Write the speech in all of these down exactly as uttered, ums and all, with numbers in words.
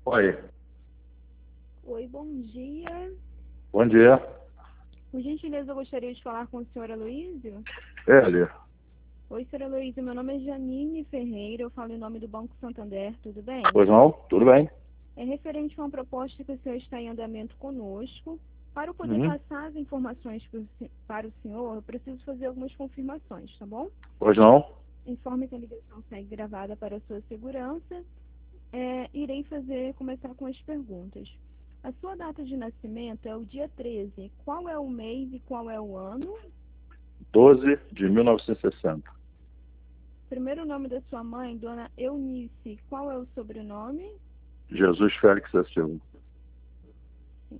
Oi, Oi, bom dia. bom dia. Por gentileza, eu gostaria de falar com o senhor Aloísio. Ele, Oi, senhor Aloísio, meu nome é Janine Ferreira, eu falo em nome do Banco Santander, tudo bem? pois não? Tudo bem? É referente a uma proposta que o senhor está em andamento conosco. Para eu poder Uhum. passar as informações pro se- para o senhor, eu preciso fazer algumas confirmações, tá bom? Pois não? Informe que a ligação segue gravada para a sua segurança. É, irei fazer, começar com as perguntas. A sua data de nascimento é o dia treze. Qual é o mês e qual é o ano? doze de mil novecentos e sessenta. Primeiro nome da sua mãe, dona Eunice. Qual é o sobrenome? Jesus Félix da Silva. Sim.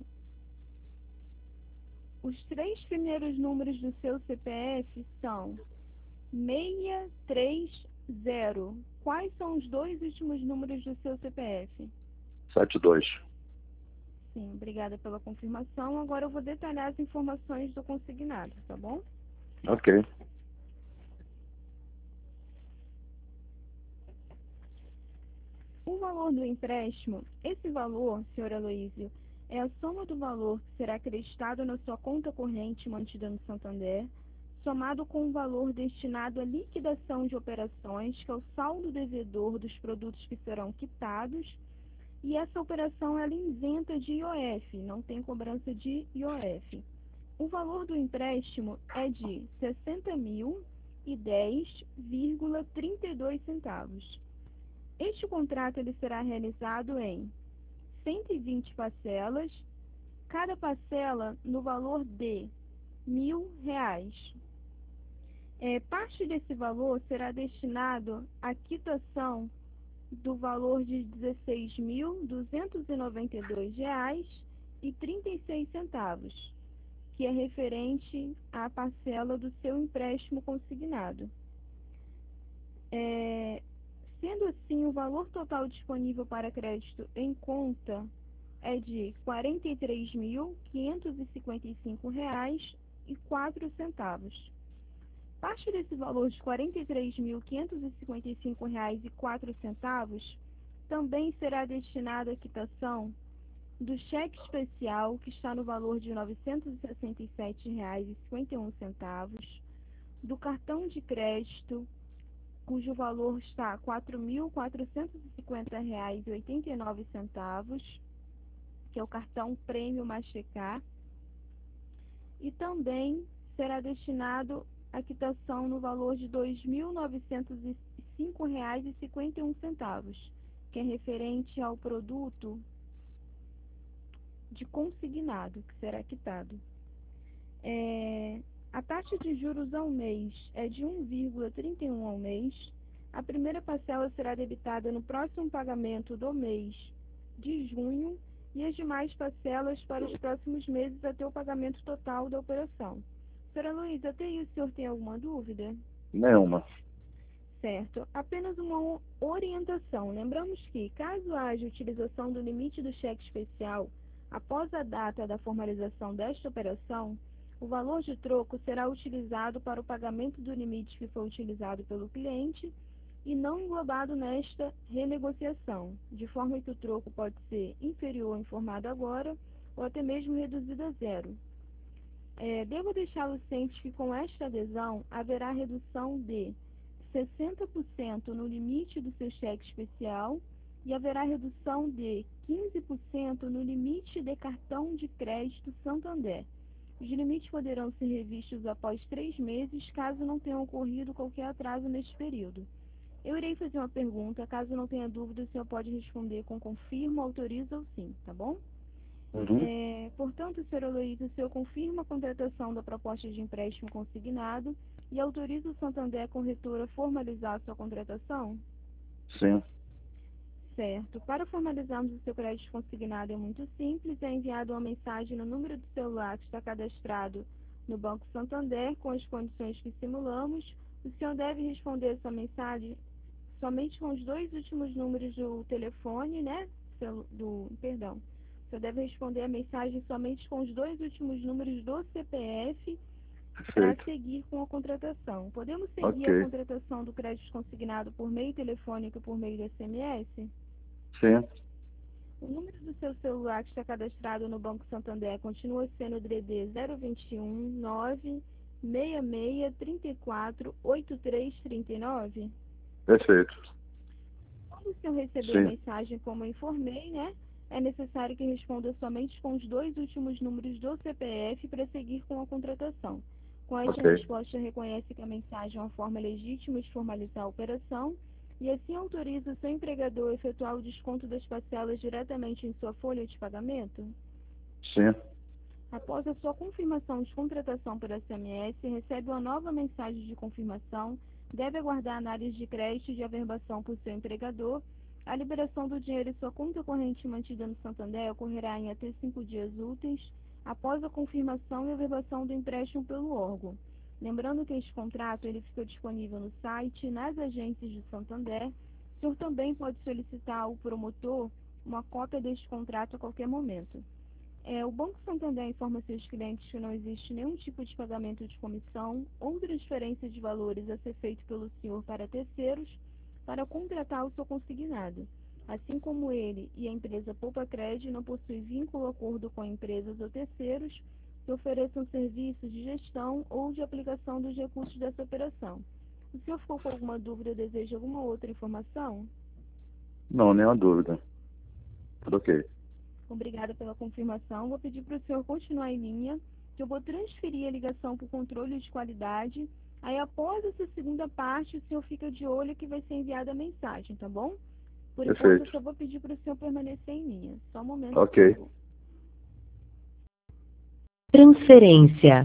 Os três primeiros números do seu C P F são seiscentos e trinta. Quais são os dois últimos números do seu C P F? setenta e dois. Sim, obrigada pela confirmação. Agora eu vou detalhar as informações do consignado, tá bom? Ok. O valor do empréstimo, esse valor, senhor Aloísio, é a soma do valor que será acreditado na sua conta corrente mantida no Santander, somado com o valor destinado à liquidação de operações, que é o saldo devedor dos produtos que serão quitados, e essa operação ela é isenta de I O F, não tem cobrança de I O F. O valor do empréstimo é de sessenta mil e dez vírgula trinta e dois centavos. Este contrato ele será realizado em cento e vinte parcelas, cada parcela no valor de mil reais. É, parte desse valor será destinado à quitação do valor de dezesseis mil duzentos e noventa e dois reais e trinta e seis centavos, que é referente à parcela do seu empréstimo consignado. É, sendo assim, o valor total disponível para crédito em conta é de quarenta e três mil quinhentos e cinquenta e cinco reais e quatro centavos. Parte desse valor de quarenta e três mil quinhentos e cinquenta e cinco reais e quatro centavos também será destinado à quitação do cheque especial, que está no valor de novecentos e sessenta e sete reais e cinquenta e um centavos, do cartão de crédito, cujo valor está quatro mil quatrocentos e cinquenta reais e oitenta e nove centavos, que é o cartão Prêmio Mastercard, e também será destinado à quitação no valor de dois mil novecentos e cinco reais e cinquenta e um centavos, que é referente ao produto de consignado que será quitado. É, a taxa de juros ao mês é de um vírgula trinta e um ao mês. A primeira parcela será debitada no próximo pagamento do mês de junho e as demais parcelas para os próximos meses até o pagamento total da operação. Senhora Luísa, até aí o senhor tem alguma dúvida? Nenhuma. Certo. Apenas uma orientação. Lembramos que, caso haja utilização do limite do cheque especial após a data da formalização desta operação, o valor de troco será utilizado para o pagamento do limite que foi utilizado pelo cliente e não englobado nesta renegociação, de forma que o troco pode ser inferior ao informado agora ou até mesmo reduzido a zero. É, devo deixá-lo ciente que com esta adesão haverá redução de sessenta por cento no limite do seu cheque especial e haverá redução de quinze por cento no limite de cartão de crédito Santander. Os limites poderão ser revistos após três meses, caso não tenha ocorrido qualquer atraso neste período. Eu irei fazer uma pergunta, caso não tenha dúvida, o senhor pode responder com confirmo, autoriza ou sim, tá bom? Uhum. É, portanto, senhor Aloysio, o senhor confirma a contratação da proposta de empréstimo consignado e autoriza o Santander Corretora a formalizar a sua contratação? Sim. Certo. Para formalizarmos o seu crédito consignado é muito simples, é enviada uma mensagem no número do celular que está cadastrado no Banco Santander com as condições que simulamos. O senhor deve responder essa mensagem somente com os dois últimos números do telefone, né? Do, perdão. O senhor deve responder a mensagem somente com os dois últimos números do C P F para Perfeito. seguir com a contratação. Podemos seguir Ok. a contratação do crédito consignado por meio telefônico e por meio de S M S? Sim. O número do seu celular que está cadastrado no Banco Santander continua sendo o D D D zero dois um nove seis seis três quatro oito três três nove? Perfeito. Quando o senhor receber a Sim. mensagem como eu informei, né, é necessário que responda somente com os dois últimos números do C P F para seguir com a contratação. Com esta Ok. resposta, reconhece que a mensagem é uma forma legítima de formalizar a operação e assim autoriza o seu empregador a efetuar o desconto das parcelas diretamente em sua folha de pagamento? Sim. Após a sua confirmação de contratação por S M S, recebe uma nova mensagem de confirmação, deve aguardar análise de crédito e de averbação por seu empregador. A liberação do dinheiro em sua conta corrente mantida no Santander ocorrerá em até cinco dias úteis após a confirmação e averbação do empréstimo pelo órgão. Lembrando que este contrato ele fica disponível no site e nas agências de Santander. O senhor também pode solicitar ao promotor uma cópia deste contrato a qualquer momento. É, o Banco Santander informa seus clientes que não existe nenhum tipo de pagamento de comissão ou transferência de valores a ser feito pelo senhor para terceiros para contratar o seu consignado. Assim como ele e a empresa Poupa Cred não possuem vínculo ou acordo com empresas ou terceiros que ofereçam serviços de gestão ou de aplicação dos recursos dessa operação. O senhor ficou com alguma dúvida ou deseja alguma outra informação? Não, nenhuma dúvida. Tudo ok. Obrigada pela confirmação. Vou pedir para o senhor continuar em linha, que eu vou transferir a ligação para o controle de qualidade. Aí, após essa segunda parte, o senhor fica de olho que vai ser enviada a mensagem, tá bom? Por enquanto, Perfeito. eu só vou pedir para o senhor permanecer em linha. Só um momento, Ok. por favor. Transferência.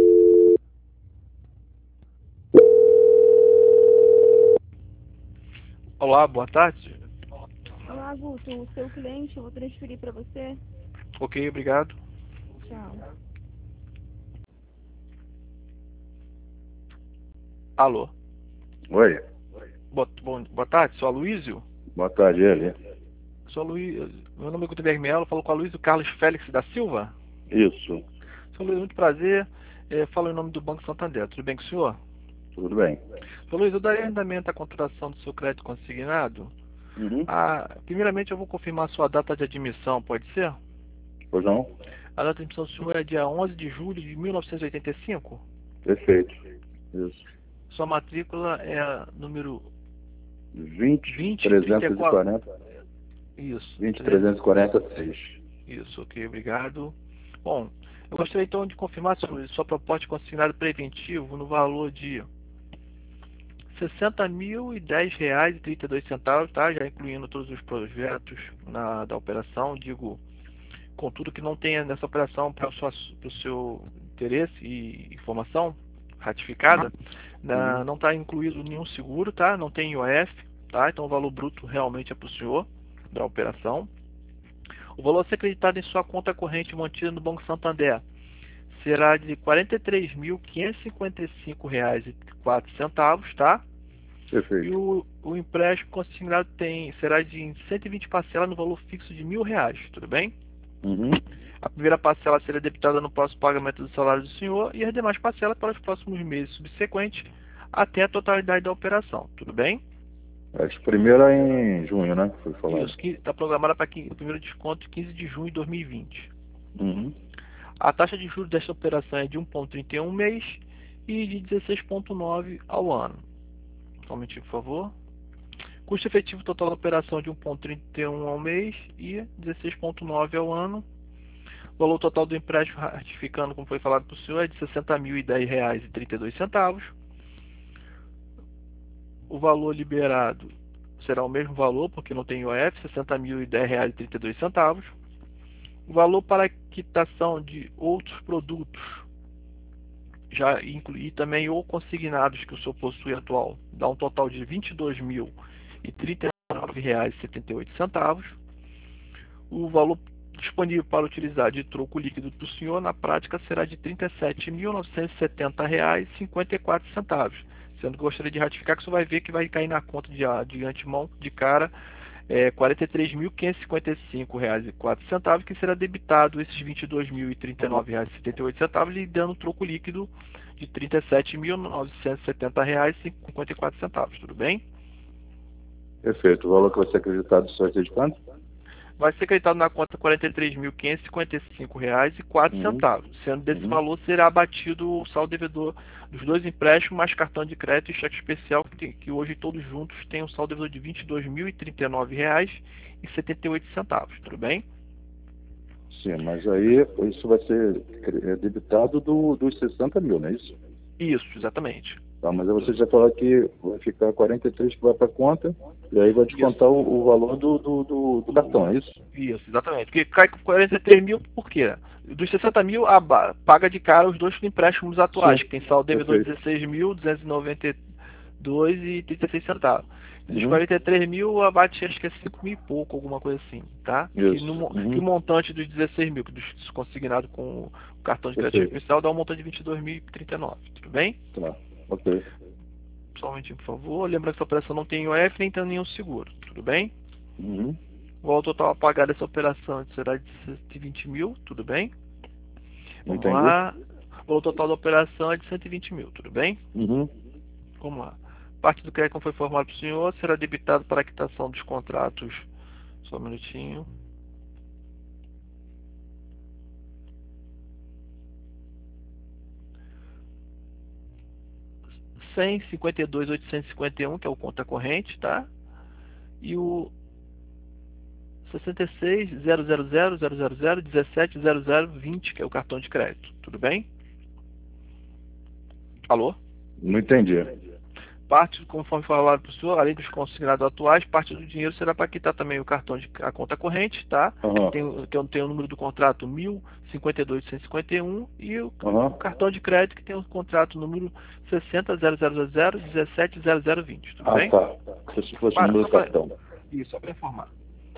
Olá, boa tarde. Olá, Guto. O seu cliente, eu vou transferir para você. Ok, obrigado. Tchau. Alô. Oi. Boa, bom, boa tarde, sou Aloysio. Boa tarde, ele. Sou Aloysio. Meu nome é Gutenberg Melo, falo com o Aloysio Carlos Félix da Silva. Isso. Sou Aloysio, muito prazer. É, falo em nome do Banco Santander. Tudo bem com o senhor? Tudo bem. Sou Aloysio, eu darei andamento à contratação do seu crédito consignado. Uhum. Ah, primeiramente, eu vou confirmar a sua data de admissão, pode ser? Pois não? A data de admissão do senhor é dia onze de julho de mil novecentos e oitenta e cinco. Perfeito. Isso. Sua matrícula é número vinte, vinte, trezentos trinta e e quatro. quarenta. Isso. vinte, trezentos e quarenta e seis. Isso, ok, obrigado. Bom, eu gostaria então de confirmar sobre sua proposta de consignado preventivo no valor de sessenta mil e dez reais e trinta e dois centavos, tá? Já incluindo todos os projetos na, da operação, digo, contudo que não tenha nessa operação para o seu interesse e informação ratificada, na, não está incluído nenhum seguro, tá? Não tem I O F, tá? Então o valor bruto realmente é para o senhor da operação. O valor a ser acreditado em sua conta corrente mantida no Banco Santander será de quarenta e três mil quinhentos e cinquenta e cinco reais e quatro centavos, tá? Perfeito. E o, o empréstimo consignado tem, será de cento e vinte parcelas no valor fixo de mil reais, tudo bem? Uhum. A primeira parcela será debitada no próximo pagamento do salário do senhor e as demais parcelas para os próximos meses subsequentes até a totalidade da operação, tudo bem? Acho que primeiro é em junho, né? Foi falado. Isso, que está programada para o primeiro desconto quinze de junho de dois mil e vinte. Uhum. A taxa de juros desta operação é de um vírgula trinta e um mês e de dezesseis vírgula nove ao ano. Só um momentinho, por favor. Custo efetivo total da operação é de um vírgula trinta e um ao mês e dezesseis vírgula nove ao ano. O valor total do empréstimo, ratificando, como foi falado para o senhor, é de sessenta mil e dez reais e trinta e dois centavos. O valor liberado será o mesmo valor, porque não tem I O F, sessenta mil e dez reais e trinta e dois centavos. O valor para quitação de outros produtos, já incluir também ou consignados que o senhor possui atual, dá um total de vinte e dois mil e trinta e nove reais e setenta e oito centavos. O valor disponível para utilizar de troco líquido do senhor, na prática, será de trinta e sete mil novecentos e setenta reais e cinquenta e quatro centavos. Sendo que gostaria de ratificar que você vai ver que vai cair na conta de, de antemão, de cara, é, quarenta e três mil quinhentos e cinquenta e cinco reais e quatro centavos, que será debitado esses vinte e dois mil e trinta e nove reais e setenta e oito centavos, lhe dando um troco líquido de trinta e sete mil novecentos e setenta reais e cinquenta e quatro centavos, tudo bem? Perfeito. O valor que vai ser acreditado só é de quanto? vai ser creditado na conta quarenta e três mil quinhentos e cinquenta e cinco reais e quatro centavos. Sendo desse Uhum. valor, será abatido o saldo devedor dos dois empréstimos, mais cartão de crédito e cheque especial, que, tem, que hoje todos juntos têm um saldo devedor de vinte e dois mil e trinta e nove reais e setenta e oito centavos. Tudo bem? Sim, mas aí isso vai ser é, debitado do, dos sessenta mil, não é isso? Isso, exatamente. Tá, mas aí você já falou que vai ficar quarenta e três que vai para a conta, e aí vai descontar o, o valor do, do, do, do cartão, é isso? Isso, exatamente. Porque cai com quarenta e três mil, por quê? Dos sessenta mil, a, ba- paga de cara os dois empréstimos atuais, Sim, que tem saldo devedor de perfeito. dezesseis mil duzentos e noventa e dois e trinta e seis centavos. Dos Uhum. quarenta e três mil, abate acho que é cinco mil e pouco, alguma coisa assim, tá? Que, Isso. no, mo- Uhum. que o montante dos dezesseis mil, que dos consignado com o cartão de crédito Perfeito. especial, dá um montante de vinte e dois mil e trinta e nove, tudo bem? Tá, ok. Somente, por favor. Lembrando que essa operação não tem I O F nem tem nenhum seguro, tudo bem? Uhum. O valor total a pagar dessa operação será de cento e vinte mil, tudo bem? Vamos Entendi. lá. O valor total da operação é de cento e vinte mil, tudo bem? Uhum. Vamos lá. Parte do crédito, como foi informado para o senhor, será debitado para a quitação dos contratos. Só um minutinho. cem e cinquenta e dois mil oitocentos e cinquenta e um, que é o conta corrente, tá? E o sessenta e seis mil zero zero zero zero zero dezessete zero zero vinte, que é o cartão de crédito. Tudo bem? Alô? Não entendi. Parte, conforme falado para o senhor, além dos consignados atuais, parte do dinheiro será para quitar também o cartão de a conta corrente, tá? Aham. Tem, tem, tem o número do contrato mil cinquenta e dois mil oitocentos e cinquenta e um e o, Aham. o cartão de crédito que tem o contrato número sessenta zero zero zero dezessete zero zero vinte, tudo Ah, bem? tá. Se fosse o Para, número só do pra, cartão. isso, só para informar.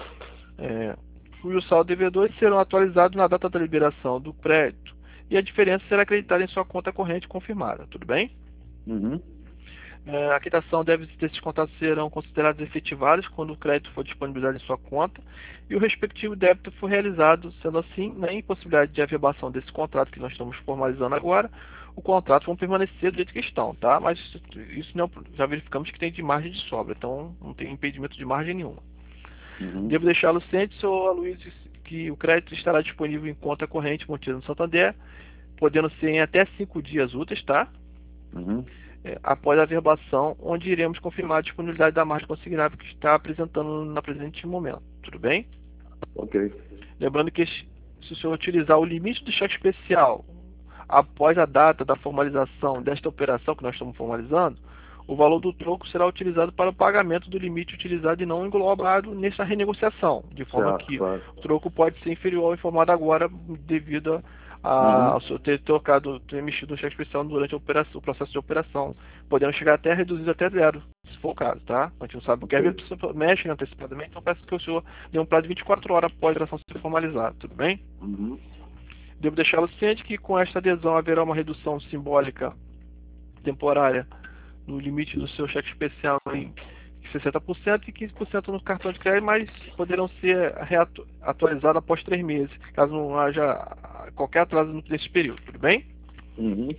É, os saldos devedores serão atualizados na data da liberação do crédito e a diferença será acreditada em sua conta corrente confirmada, tudo bem? Uhum. É, a quitação deve desses contratos serão considerados efetivados quando o crédito for disponibilizado em sua conta e o respectivo débito for realizado. Sendo assim, na impossibilidade de averbação desse contrato que nós estamos formalizando agora, o contrato vão permanecer do jeito que estão, tá? Mas isso, isso não, já verificamos que tem de margem de sobra, então não tem impedimento de margem nenhuma. Uhum. Devo deixá-lo ciente, senhor Aloysio, que o crédito estará disponível em conta corrente mantida no Santander, podendo ser em até cinco dias úteis, tá? Uhum. É, após a averbação, onde iremos confirmar a disponibilidade da margem consignável que está apresentando na presente momento. Tudo bem? Ok. Lembrando que se o senhor utilizar o limite do cheque especial após a data da formalização desta operação que nós estamos formalizando, o valor do troco será utilizado para o pagamento do limite utilizado e não englobado nessa renegociação, de forma Certo, que claro. o troco pode ser inferior ao informado agora devido a, Uhum. ao senhor ter trocado, ter mexido no cheque especial durante a operação, o processo de operação, podendo chegar até reduzir até zero, se for o caso, tá? A gente não sabe, porque às vezes a pessoa mexe antecipadamente, então peço que o senhor dê um prazo de vinte e quatro horas após a operação ser formalizada, tudo bem? Uhum. Devo deixá-lo ciente que com esta adesão haverá uma redução simbólica temporária no limite do seu cheque especial em sessenta por cento e quinze por cento no cartão de crédito, mas poderão ser atualizados após três meses, caso não haja qualquer atraso nesse período, tudo bem? Uhum.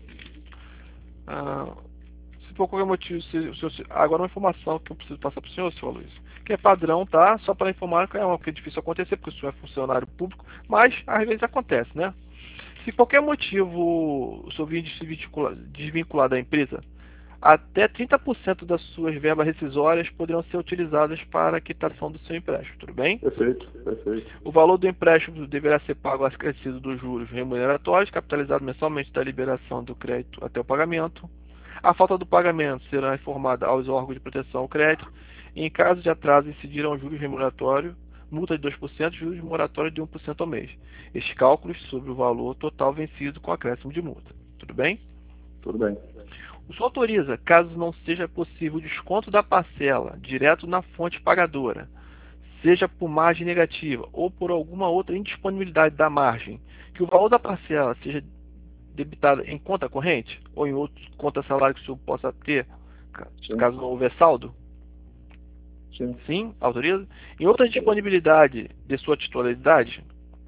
Ah, se por qualquer motivo, se, se, se, agora uma informação que eu preciso passar para o senhor, senhor Luiz, que é padrão, tá? Só para informar que é uma que é difícil acontecer, porque o senhor é funcionário público, mas às vezes acontece, né? Se qualquer motivo o senhor vir de se desvincular, desvincular da empresa, até trinta por cento das suas verbas rescisórias poderão ser utilizadas para a quitação do seu empréstimo, tudo bem? Perfeito, perfeito. O valor do empréstimo deverá ser pago acrescido dos juros remuneratórios, capitalizado mensalmente da liberação do crédito até o pagamento. A falta do pagamento será informada aos órgãos de proteção ao crédito e, em caso de atraso, incidirão juros remuneratórios, multa de dois por cento e juros de moratório de um por cento ao mês. Estes cálculos sobre o valor total vencido com acréscimo de multa. Tudo bem? Tudo bem. O senhor autoriza, caso não seja possível o desconto da parcela direto na fonte pagadora, seja por margem negativa ou por alguma outra indisponibilidade da margem, que o valor da parcela seja debitado em conta corrente ou em outra conta salário que o senhor possa ter, Sim. caso não houver saldo? Sim. Sim, autoriza. Em outra disponibilidade de sua titularidade,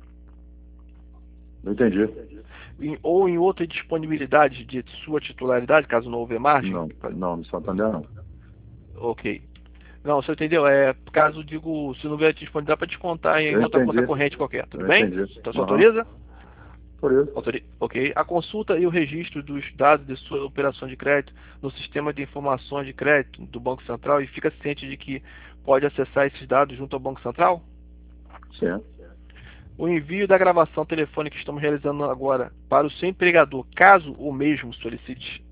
Não entendi. em, ou em outra disponibilidade de sua titularidade, caso não houver margem? Não, não, no Santander não. Ok. Não, você entendeu? É, caso, digo, se não vier disponibilidade para descontar em Eu outra entendi. conta corrente qualquer, tudo Eu bem? entendi. Então você Uhum. autoriza? Por isso. Autori- Ok. A consulta e o registro dos dados de sua operação de crédito no sistema de informações de crédito do Banco Central e fica ciente de que pode acessar esses dados junto ao Banco Central? Sim. O envio da gravação telefônica que estamos realizando agora para o seu empregador, caso o mesmo solicite.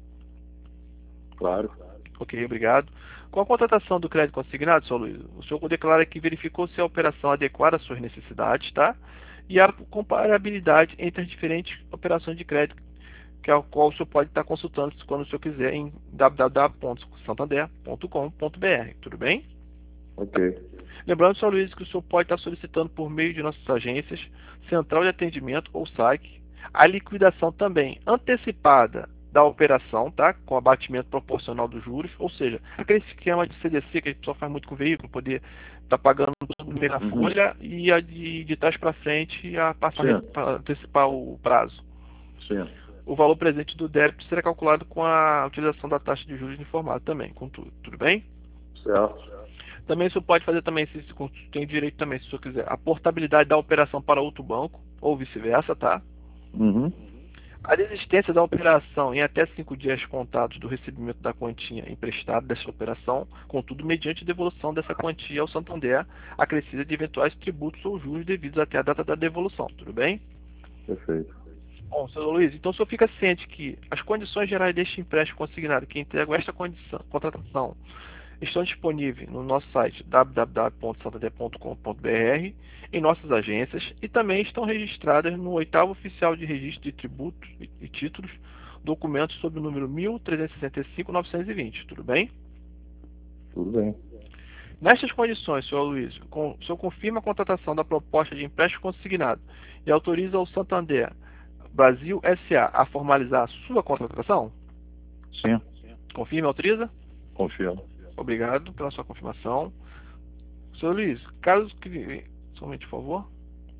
Claro. Ok, obrigado. Com a contratação do crédito consignado, senhor Luiz, o senhor declara que verificou se a operação adequada às suas necessidades, tá? E a comparabilidade entre as diferentes operações de crédito, que é o qual o senhor pode estar consultando quando o senhor quiser em w w w ponto santander ponto com ponto b r. Tudo bem? Ok. Lembrando, senhor Luiz, que o senhor pode estar solicitando por meio de nossas agências, central de atendimento ou S A C, a liquidação também antecipada da operação, tá? Com abatimento proporcional dos juros, ou seja, aquele esquema de C D C que a pessoa faz muito com o veículo, poder estar pagando tudo no meio da Uhum. folha e a de, de trás para frente a passar Sim. para antecipar o prazo. Sim. O valor presente do débito será calculado com a utilização da taxa de juros informada também, com tudo, tudo bem? Certo. Também isso pode fazer também, se se tem direito também, se o senhor quiser, a portabilidade da operação para outro banco, ou vice-versa, tá? Uhum. A desistência da operação em até cinco dias contados do recebimento da quantia emprestada dessa operação, contudo, mediante devolução dessa quantia ao Santander, acrescida de eventuais tributos ou juros devidos até a data da devolução, tudo bem? Perfeito. Bom, senhor Luiz, então o senhor fica ciente que as condições gerais deste empréstimo consignado que entregam esta condição, contratação estão disponíveis no nosso site w w w ponto santander ponto com ponto b r, em nossas agências e também estão registradas no oitavo oficial de registro de tributos e títulos, documentos sob o número mil trezentos e sessenta e cinco ponto novecentos e vinte, tudo bem? Tudo bem. Nestas condições, senhor Luiz, com, o senhor confirma a contratação da proposta de empréstimo consignado e autoriza o Santander Brasil S A a formalizar a sua contratação? Sim. Confirma e autoriza? Confio. Obrigado pela sua confirmação. senhor Luiz, caso que... Somente, por favor.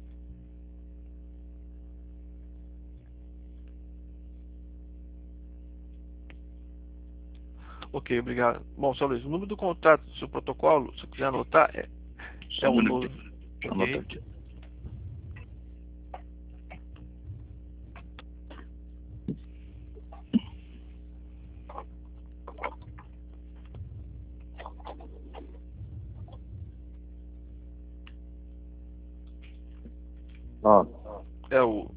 Ok, obrigado. Bom, senhor Luiz, o número do contrato do seu protocolo, se quiser anotar, é, Só é um o novo. minutinho. Deixa eu anotar aqui. Ah, É o,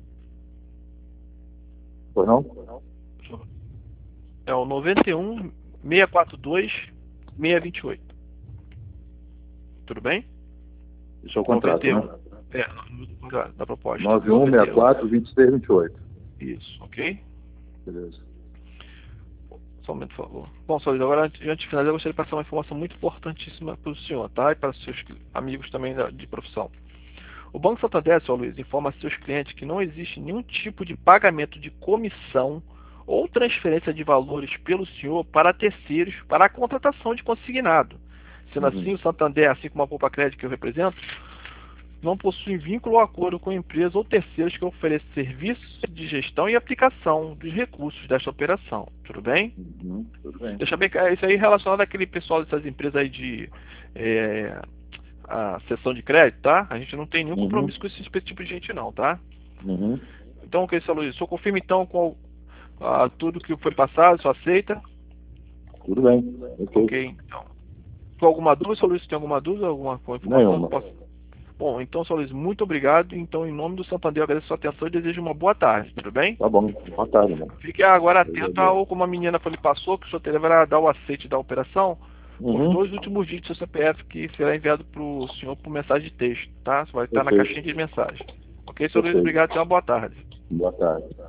pois não? é o noventa e um, seiscentos e quarenta e dois, seiscentos e vinte e oito. Tudo bem? Isso é o contrato, noventa e um. né? É, da, da proposta. nove um seis quatro vinte e seis vinte e oito. Isso, ok? Beleza. Só um momento, por favor. Bom, senhor Luiz, agora antes de finalizar, eu gostaria de passar uma informação muito importantíssima para o senhor, tá? E para os seus amigos também da- de profissão. O Banco Santander, senhor Luiz, informa a seus clientes que não existe nenhum tipo de pagamento de comissão ou transferência de valores pelo senhor para terceiros para a contratação de consignado. Sendo Uhum. assim, o Santander, assim como a Poupa Crédito que eu represento, não possui vínculo ou acordo com empresas ou terceiros que ofereçam serviços de gestão e aplicação dos recursos desta operação. Tudo bem? Uhum. Tudo bem. Deixa bem claro, isso aí relacionado àquele pessoal dessas empresas aí de é, a sessão de crédito, tá? A gente não tem nenhum Uhum. compromisso com esse tipo de gente não, tá? Uhum. Então, ok, senhor Luiz, o senhor confirma então com ah, tudo que foi passado, o senhor aceita? Tudo bem. Ok. Ok, então. Com alguma dúvida, senhor Luiz, tem alguma dúvida, alguma informação? Nenhuma. Posso... Bom, então, senhor Luiz, muito obrigado. Então, em nome do Santander, eu agradeço a sua atenção e desejo uma boa tarde, tudo bem? Tá bom. Boa tarde, mano. Fique agora atento ao como a menina lhe passou, que o senhor deverá dar o aceite da operação, os Uhum. dois últimos dígitos do seu C P F que será enviado para o senhor por mensagem de texto, tá? Vai estar na Perfeito. caixinha de mensagem. Ok, senhor Luiz, Perfeito. obrigado, tenha uma boa tarde. Boa tarde.